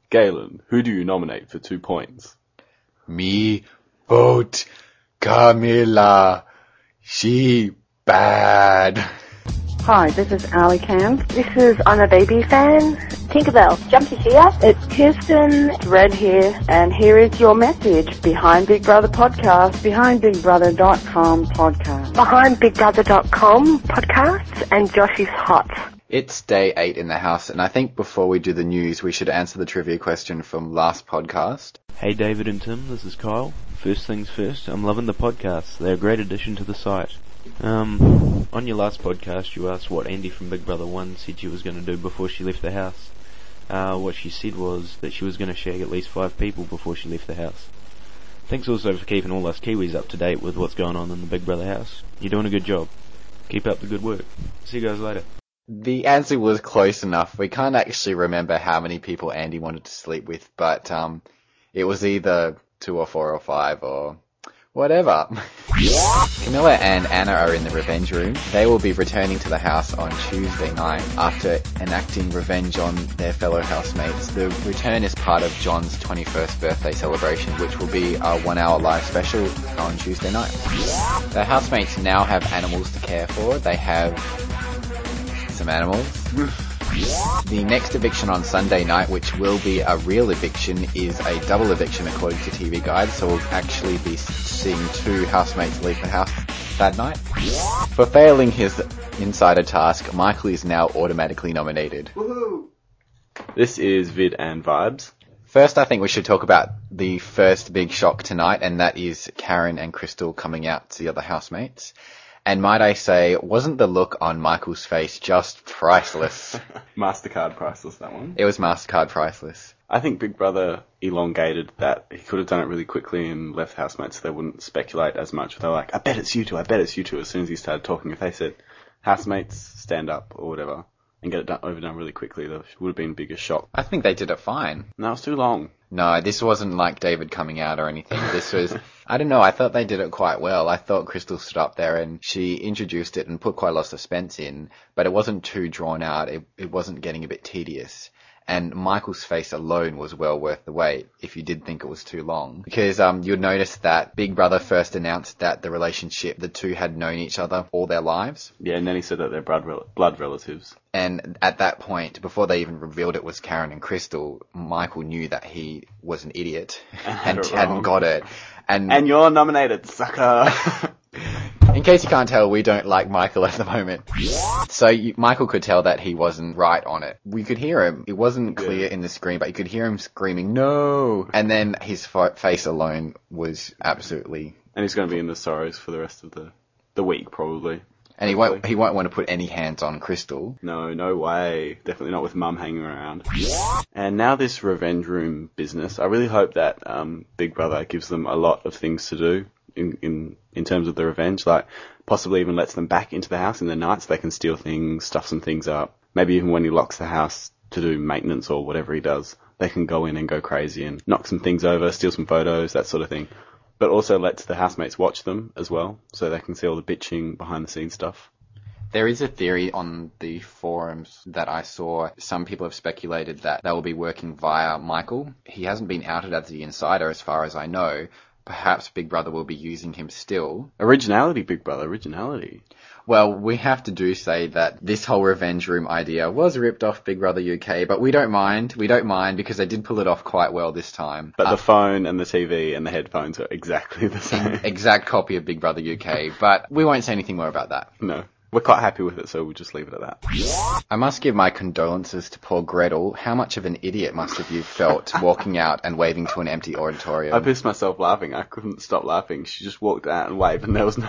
Galen, who do you nominate for 2 points? Me vote Camilla. She bad. Hi, this is Ali Cam. This is I'm a Baby fan. Tinkerbell, Jumpy here. It's Kirsten, it's Red here, and here is your message behind Big Brother podcast, behindbigbrother.com podcast. BehindBigBrother.com podcasts, and Josh is hot. It's day 8 in the house, and I think before we do the news, we should answer the trivia question from last podcast. Hey David and Tim, this is Kyle. First things first, I'm loving the podcasts. They're a great addition to the site. On your last podcast, you asked what Andy from Big Brother 1 said she was going to do before she left the house. What she said was that she was going to shag at least 5 people before she left the house. Thanks also for keeping all us Kiwis up to date with what's going on in the Big Brother house. You're doing a good job. Keep up the good work. See you guys later. The answer was close enough. We can't actually remember how many people Andy wanted to sleep with, but it was either 2 or 4 or 5 or whatever. Camilla and Anna are in the revenge room. They will be returning to the house on Tuesday night after enacting revenge on their fellow housemates. The return is part of John's 21st birthday celebration, which will be a 1-hour live special on Tuesday night. The housemates now have animals to care for. They have some animals. The next eviction on Sunday night, which will be a real eviction, is a double eviction according to TV Guide, so we'll actually be seeing 2 housemates leave the house that night. For failing his insider task, Michael is now automatically nominated. Woohoo! This is Vid and Vibes. First, I think we should talk about the first big shock tonight, and that is Karen and Crystal coming out to the other housemates. And might I say, wasn't the look on Michael's face just priceless? MasterCard priceless, that one. It was MasterCard priceless. I think Big Brother elongated that. He could have done it really quickly and left housemates so they wouldn't speculate as much. They're like, I bet it's you two, as soon as he started talking. If they said, housemates, stand up, or whatever, and get it overdone really quickly, there would have been a bigger shock. I think they did it fine. No, it's too long. No, this wasn't like David coming out or anything. This was, I don't know, I thought they did it quite well. I thought Crystal stood up there and she introduced it and put quite a lot of suspense in, but it wasn't too drawn out. It wasn't getting a bit tedious. And Michael's face alone was well worth the wait if you did think it was too long. Because you'd notice that Big Brother first announced that the 2 had known each other all their lives. Yeah, and then he said that they're blood relatives. And at that point, before they even revealed it was Karen and Crystal, Michael knew that he was an idiot and hadn't got it. And you're nominated, sucker! In case you can't tell, we don't like Michael at the moment. So Michael could tell that he wasn't right on it. We could hear him. It wasn't clear in the screen, but you could hear him screaming, no! And then his face alone was absolutely... And he's going to be in the sorrows for the rest of the week, probably. And he won't want to put any hands on Crystal. No way. Definitely not with Mum hanging around. And now this revenge room business, I really hope that Big Brother gives them a lot of things to do in terms of the revenge, like possibly even lets them back into the house in the night so they can steal things, stuff some things up. Maybe even when he locks the house to do maintenance or whatever he does, they can go in and go crazy and knock some things over, steal some photos, that sort of thing. But also lets the housemates watch them as well, so they can see all the bitching behind the scenes stuff. There is a theory on the forums that I saw. Some people have speculated that they will be working via Michael. He hasn't been outed as the insider as far as I know. Perhaps Big Brother will be using him still. Originality, Big Brother, originality. Well, we have to say that this whole revenge room idea was ripped off Big Brother UK, but we don't mind. We don't mind because they did pull it off quite well this time. But the phone and the TV and the headphones are exactly the same. Exact copy of Big Brother UK, but we won't say anything more about that. No. We're quite happy with it, so we'll just leave it at that. I must give my condolences to poor Gretel. How much of an idiot must have you felt walking out and waving to an empty auditorium? I pissed myself laughing. I couldn't stop laughing. She just walked out and waved, and there was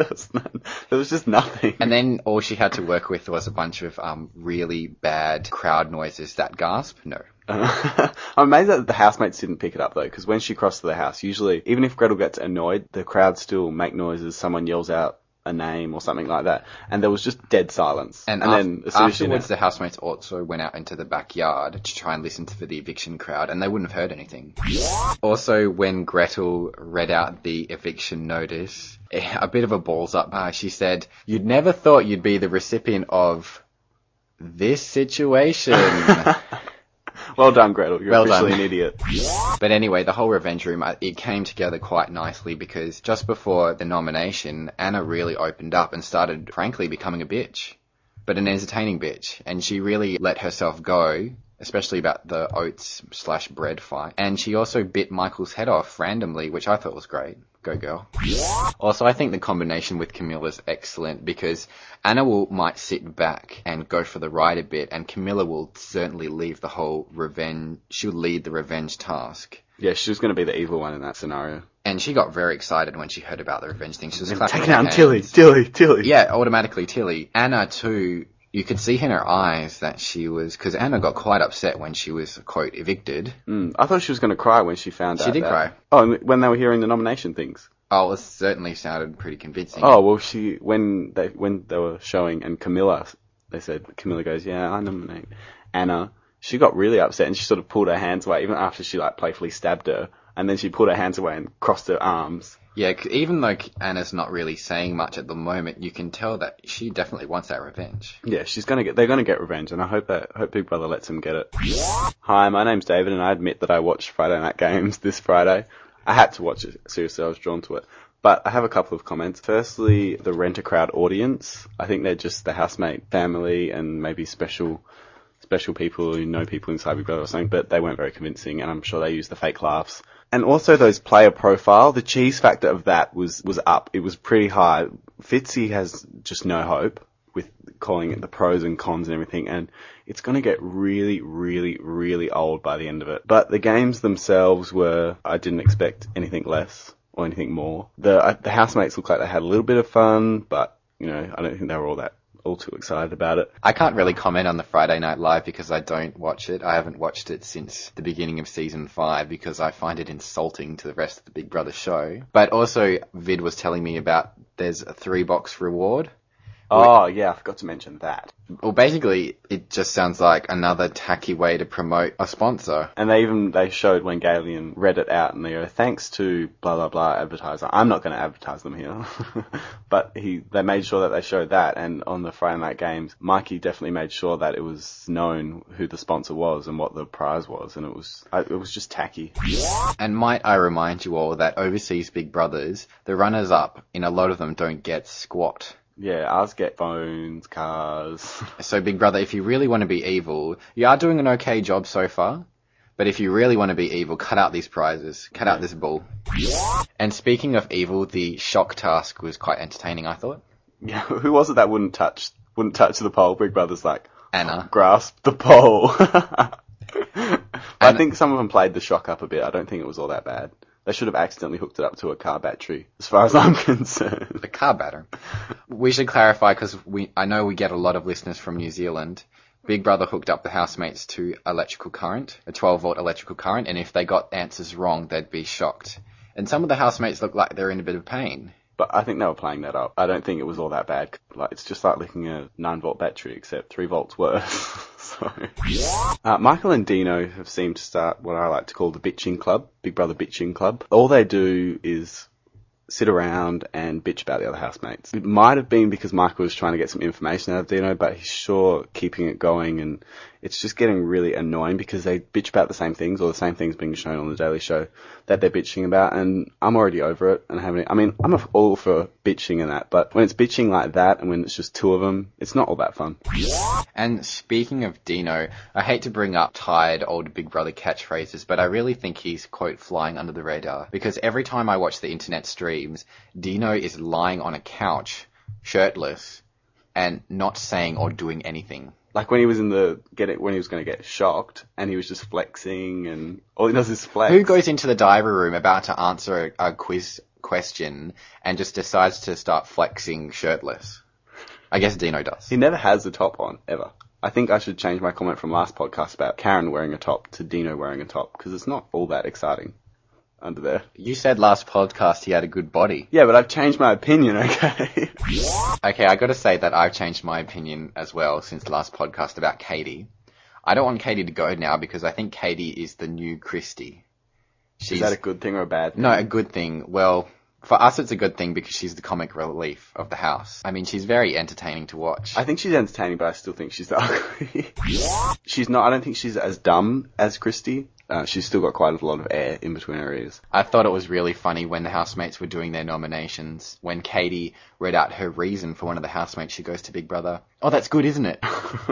just nothing. And then all she had to work with was a bunch of really bad crowd noises. That gasp? No. I'm amazed that the housemates didn't pick it up, though, because when she crossed the house, usually, even if Gretel gets annoyed, the crowd still make noises, someone yells out a name or something like that, and there was just dead silence. And then as soon afterwards, the housemates also went out into the backyard to try and listen for the eviction crowd, and they wouldn't have heard anything. Also, when Gretel read out the eviction notice, a bit of a balls up, she said, "You'd never thought you'd be the recipient of this situation." Well done, Gretel. You're Well officially done. an idiot. But anyway, the whole revenge room, it came together quite nicely because just before the nomination, Anna really opened up and started, frankly, becoming a bitch. But an entertaining bitch. And she really let herself go, especially about the oats/bread fight. And she also bit Michael's head off randomly, which I thought was great. Go girl. Also, I think the combination with Camilla's excellent because Anna might sit back and go for the ride a bit, and Camilla will certainly leave the whole revenge. She'll lead the revenge task. Yeah, she was going to be the evil one in that scenario. And she got very excited when she heard about the revenge thing. She was clapping Taking her down hands. Tilly. Yeah, automatically Tilly. Anna too. You could see in her eyes that she was, because Anna got quite upset when she was, quote, evicted. I thought she was going to cry when she found out. She did that. cry. Oh, and when they were hearing the nomination things. Oh, it certainly sounded pretty convincing. Oh, well, when they were showing, and Camilla goes, yeah, I nominate Anna. She got really upset and she sort of pulled her hands away, even after she like playfully stabbed her. And then she pulled her hands away and crossed her arms. Yeah, even though Anna's not really saying much at the moment, you can tell that she definitely wants that revenge. Yeah, they're gonna get revenge, and I hope Big Brother lets them get it. Hi, my name's David, and I admit that I watched Friday Night Games this Friday. I had to watch it, seriously, I was drawn to it. But I have a couple of comments. Firstly, the Rent-A-Crowd audience. I think they're just the housemate family and maybe special people who know people inside Big Brother or something, but they weren't very convincing, and I'm sure they used the fake laughs. And also those player profile, the cheese factor of that was up. It was pretty high. Fitzy has just no hope with calling it the pros and cons and everything, and it's going to get really, really, really old by the end of it. But the games themselves I didn't expect anything less or anything more. The housemates looked like they had a little bit of fun, but, I don't think they were all too excited about it. I can't really comment on the Friday Night Live because I don't watch it. I haven't watched it since the beginning of season 5 because I find it insulting to the rest of the Big Brother show. But also, Vid was telling me about there's a 3-box reward. Oh, yeah, I forgot to mention that. Well, basically, it just sounds like another tacky way to promote a sponsor. And they showed when Galen read it out and they go, thanks to blah, blah, blah advertiser. I'm not going to advertise them here. But they made sure that they showed that. And on the Friday Night Games, Mikey definitely made sure that it was known who the sponsor was and what the prize was. And it was just tacky. And might I remind you all that overseas Big Brothers, the runners-up, in a lot of them don't get squat. Yeah, ours get phones, cars. So Big Brother, if you really want to be evil, you are doing an okay job so far. But if you really want to be evil, cut out these prizes. Cut out this bull. And speaking of evil, the shock task was quite entertaining, I thought. Yeah, who was it that wouldn't touch the pole? Big Brother's like, Anna. grasp the pole. I think some of them played the shock up a bit. I don't think it was all that bad. They should have accidentally hooked it up to a car battery, as far as I'm concerned. The car battery. We should clarify, because I know we get a lot of listeners from New Zealand. Big Brother hooked up the housemates to electrical current, a 12-volt electrical current, and if they got answers wrong, they'd be shocked. And some of the housemates look like they're in a bit of pain. But I think they were playing that up. I don't think it was all that bad. Like, it's just like licking a 9-volt battery, except 3 volts worse. So, Michael and Dino have seemed to start what I like to call the bitching club, Big Brother bitching club. All they do is sit around and bitch about the other housemates. It might have been because Michael was trying to get some information out of Dino, but he's sure keeping it going, and it's just getting really annoying because they bitch about the same things, or the same things being shown on the Daily Show that they're bitching about, and I'm already over it. And I'm all for bitching and that, but when it's bitching like that and when it's just two of them, it's not all that fun. And speaking of Dino, I hate to bring up tired old Big Brother catchphrases, but I really think he's, quote, flying under the radar. Because every time I watch the internet streams, Dino is lying on a couch, shirtless, and not saying or doing anything. Like when he was when he was going to get shocked, and he was just flexing, and all he does is flex. Who goes into the diary room about to answer a quiz question and just decides to start flexing shirtless? I guess Dino does. He never has a top on, ever. I think I should change my comment from last podcast about Karen wearing a top to Dino wearing a top, because it's not all that exciting under there. You said last podcast he had a good body. Yeah, but I've changed my opinion, okay? Okay, I gotta say that I've changed my opinion as well since the last podcast about Katie. I don't want Katie to go now because I think Katie is the new Christy. Is that a good thing or a bad thing? No, a good thing. Well, For us, it's a good thing because she's the comic relief of the house. I mean, she's very entertaining to watch. I think she's entertaining, but I still think she's ugly. I don't think she's as dumb as Christy. She's still got quite a lot of air in between her ears. I thought it was really funny when the housemates were doing their nominations. When Katie read out her reason for one of the housemates, she goes to Big Brother. Oh, that's good, isn't it?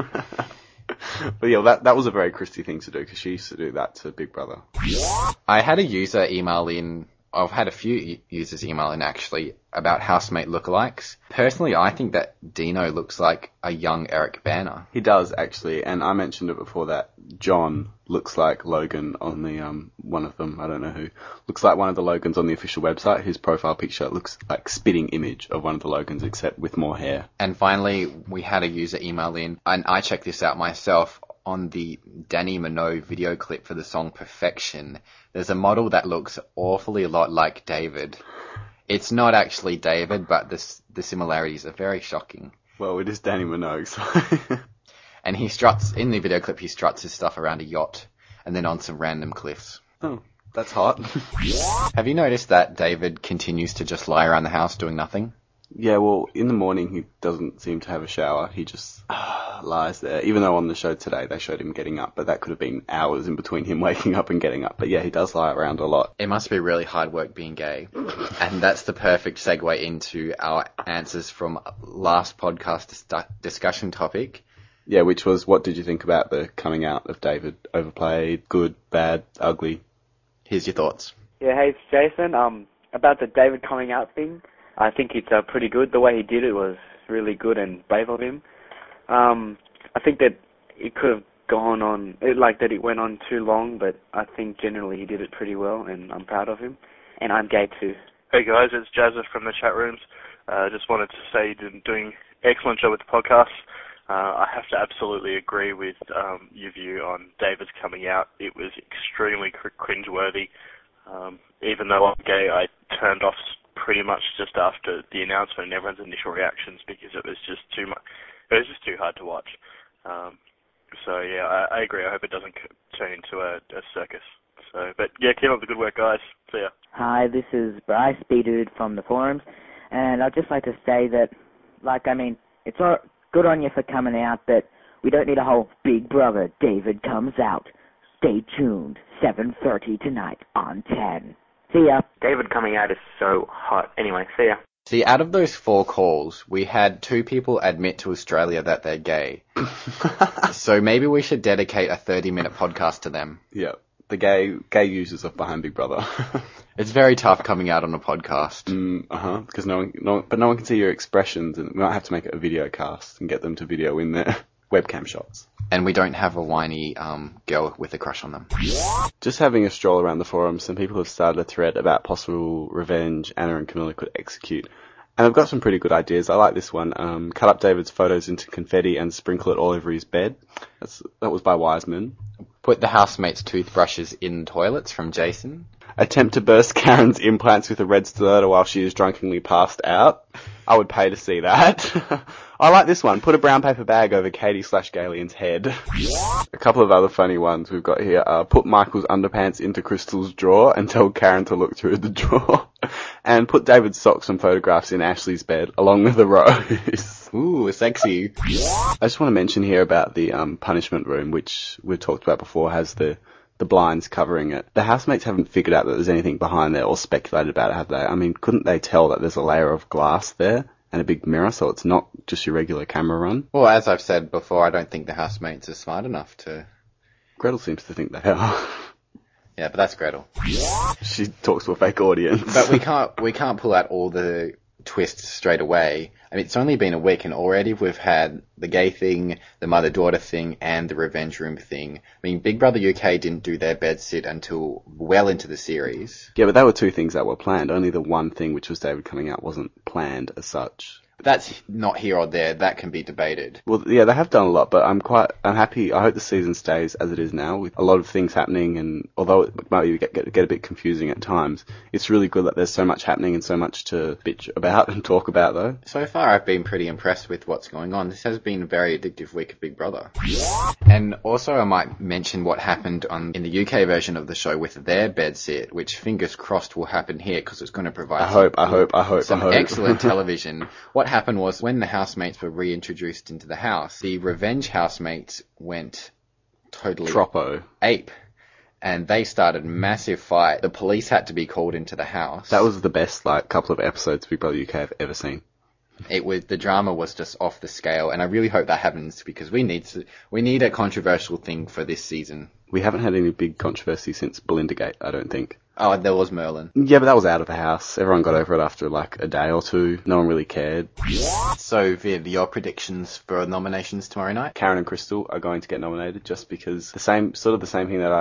But yeah, that was a very Christy thing to do, because she used to do that to Big Brother. I had a user email in, I've had a few users email in actually, about housemate lookalikes. Personally, I think that Dino looks like a young Eric Bana. He does, actually, and I mentioned it before that John looks like Logan on the, one of them, I don't know who, looks like one of the Logans on the official website. His profile picture looks like spitting image of one of the Logans, except with more hair. And finally, we had a user email in, and I checked this out myself, on the Danny Minogue video clip for the song Perfection. There's a model that looks awfully a lot like David. It's not actually David, but the similarities are very shocking. Well, it is Danny Minogue, so... And he struts, in the video clip, he struts his stuff around a yacht, and then on some random cliffs. Oh, that's hot. Have you noticed that David continues to just lie around the house doing nothing? Yeah, well, in the morning he doesn't seem to have a shower. He just lies there. Even though on the show today they showed him getting up, but that could have been hours in between him waking up and getting up. But yeah, he does lie around a lot. It must be really hard work being gay. And that's the perfect segue into our answers from last podcast discussion topic. Yeah, which was, what did you think about the coming out of David? Overplayed, good, bad, ugly? Here's your thoughts. Yeah, hey, it's Jason. About the David coming out thing, I think it's pretty good. The way he did it was really good and brave of him. I think that it could have gone on, that it went on too long, but I think generally he did it pretty well, and I'm proud of him. And I'm gay too. Hey guys, it's Jazza from the chat rooms. Just wanted to say you're doing excellent job with the podcast. I have to absolutely agree with your view on David's coming out. It was extremely cringeworthy. Even though I'm gay, I turned off pretty much just after the announcement and everyone's initial reactions because it was just too much. It was just too hard to watch. So yeah, I agree. I hope it doesn't turn into a circus. So, but yeah, keep up the good work, guys. See ya. Hi, this is Bryce, B-Dude from the forums, and I'd just like to say that, it's all good on you for coming out, but we don't need a whole Big Brother David comes out. Stay tuned, 7:30 tonight on 10. See ya. David coming out is so hot. Anyway, see ya. See, out of those 4 calls, we had 2 people admit to Australia that they're gay. So maybe we should dedicate a 30-minute podcast to them. Yeah, the gay users of Behind Big Brother. It's very tough coming out on a podcast. Because no one can see your expressions, and we might have to make it a video cast and get them to video in their webcam shots. And we don't have a whiny girl with a crush on them. Just having a stroll around the forum, some people have started a thread about possible revenge Anna and Camilla could execute. And I've got some pretty good ideas. I like this one. Cut up David's photos into confetti and sprinkle it all over his bed. That was by Wiseman. Put the housemates' toothbrushes in toilets from Jason. Attempt to burst Karen's implants with a red stiletto while she is drunkenly passed out. I would pay to see that. I like this one. Put a brown paper bag over Katie/Galian's head. A couple of other funny ones we've got here. Put Michael's underpants into Crystal's drawer and tell Karen to look through the drawer. And put David's socks and photographs in Ashley's bed along with a rose. Ooh, sexy. I just want to mention here about the punishment room, which we've talked about before, has the blinds covering it. The housemates haven't figured out that there's anything behind there or speculated about it, have they? I mean, couldn't they tell that there's a layer of glass there and a big mirror, so it's not just your regular camera run? Well, as I've said before, I don't think the housemates are smart enough to... Gretel seems to think they are. Yeah, but that's Gretel. She talks to a fake audience. But we can't pull out all the twists straight away. I mean, it's only been a week and already we've had the gay thing, the mother-daughter thing, and the revenge room thing. I mean, Big Brother UK didn't do their bed sit until well into the series. Yeah, but there were 2 things that were planned. Only the one thing, which was David coming out, wasn't planned as such. That's not here or there. That can be debated. Well, yeah, they have done a lot, but I'm happy. I hope the season stays as it is now, with a lot of things happening, and although it might get a bit confusing at times, it's really good that there's so much happening and so much to bitch about and talk about, though. So far, I've been pretty impressed with what's going on. This has been a very addictive week of Big Brother. And also, I might mention what happened in the UK version of the show with their bed sit, which fingers crossed will happen here, because it's going to provide some excellent television. What happened was, when the housemates were reintroduced into the house, the revenge housemates went totally ape, and they started a massive fight. The police had to be called into the house. That was the best couple of episodes Big Brother UK I've ever seen. The drama was just off the scale, and I really hope that happens, because we need a controversial thing for this season. We haven't had any big controversy since Belindagate, I don't think. Oh, there was Merlin. Yeah, but that was out of the house. Everyone got over it after a day or two. No one really cared. So, Viv, your predictions for nominations tomorrow night? Karen and Crystal are going to get nominated, just because the same thing that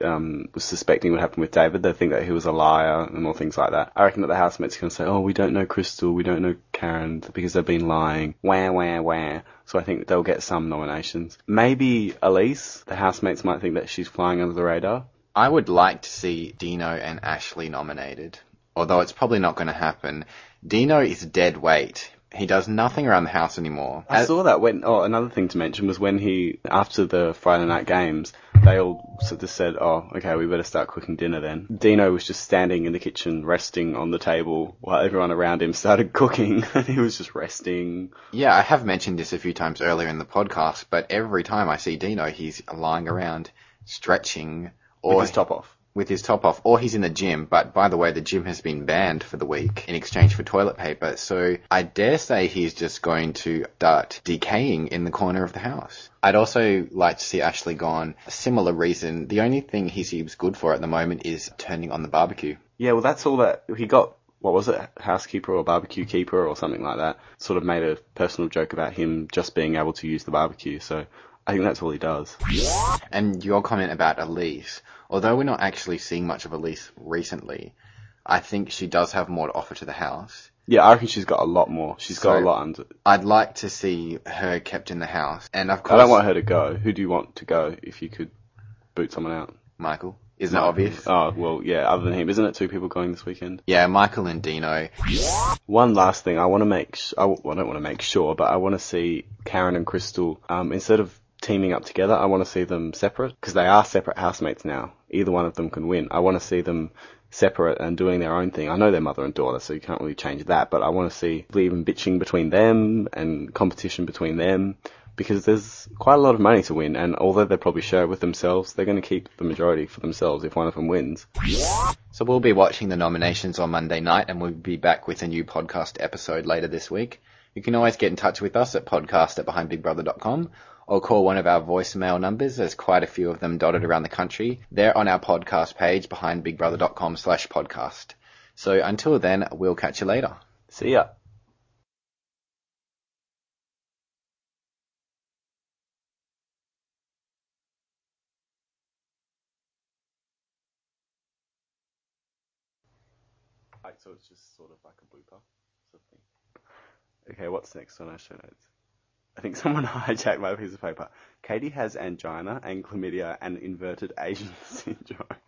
I was suspecting would happen with David. They think that he was a liar and all things like that. I reckon that the housemates are going to say, oh, we don't know Crystal, we don't know Karen, because they've been lying. Wah, wah, wah. So I think they'll get some nominations. Maybe Elise, the housemates might think that she's flying under the radar. I would like to see Dino and Ashley nominated, although it's probably not going to happen. Dino is dead weight. He does nothing around the house anymore. I saw that another thing to mention was when after the Friday night games, they all sort of said, oh, okay, we better start cooking dinner then. Dino was just standing in the kitchen, resting on the table, while everyone around him started cooking, and he was just resting. Yeah, I have mentioned this a few times earlier in the podcast, but every time I see Dino, he's lying around, stretching, with his top off. Or he's in the gym, but by the way, the gym has been banned for the week in exchange for toilet paper, so I dare say he's just going to start decaying in the corner of the house. I'd also like to see Ashley gone. A similar reason. The only thing he seems good for at the moment is turning on the barbecue. Yeah, well, that's all that he got. What was it? Housekeeper or barbecue keeper or something like that. Sort of made a personal joke about him just being able to use the barbecue, so I think that's all he does. And your comment about Elise, although we're not actually seeing much of Elise recently, I think she does have more to offer to the house. Yeah, I reckon she's got a lot more. She's got a lot under. I'd like to see her kept in the house. And of course, I don't want her to go. Who do you want to go if you could boot someone out? Michael. Isn't it obvious? Oh, well, yeah, other than him. Isn't it two people going this weekend? Yeah, Michael and Dino. One last thing. I want to I don't want to make sure, but I want to see Karen and Crystal, instead of teaming up together, I want to see them separate, because they are separate housemates now. Either one of them can win. I want to see them separate and doing their own thing. I know they're mother and daughter, so you can't really change that, but I want to see even bitching between them and competition between them, because there's quite a lot of money to win, and although they probably share it with themselves, they're going to keep the majority for themselves if one of them wins. So we'll be watching the nominations on Monday night, and we'll be back with a new podcast episode later this week. You can always get in touch with us at podcast@behindbigbrother.com, or call one of our voicemail numbers. There's quite a few of them dotted around the country. They're on our podcast page, behindbigbrother.com/podcast. So until then, we'll catch you later. See ya. So it's just sort of like a blooper sort of thing. Okay, what's next on our show notes? I think someone hijacked my piece of paper. Katie has angina and chlamydia and inverted Asian syndrome.